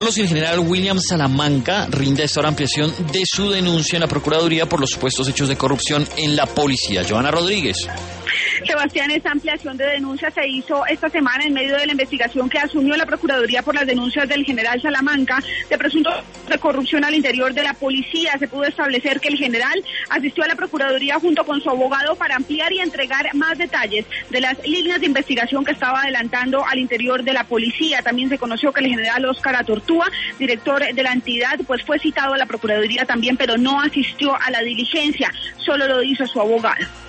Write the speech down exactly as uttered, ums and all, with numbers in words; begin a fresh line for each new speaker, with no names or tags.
El general William Salamanca rinde esta hora ampliación de su denuncia en la Procuraduría por los supuestos hechos de corrupción en la policía. Joana Rodríguez.
Sebastián, esta ampliación de denuncia se hizo esta semana en medio de la investigación que asumió la Procuraduría por las denuncias del general Salamanca de presuntos de corrupción al interior de la policía. Se pudo establecer que el general asistió a la Procuraduría junto con su abogado para ampliar y entregar más detalles de las líneas de investigación que estaba adelantando al interior de la policía. También se conoció que el general Óscar Atortúa, director de la entidad, pues fue citado a la Procuraduría también, pero no asistió a la diligencia, solo lo hizo su abogado.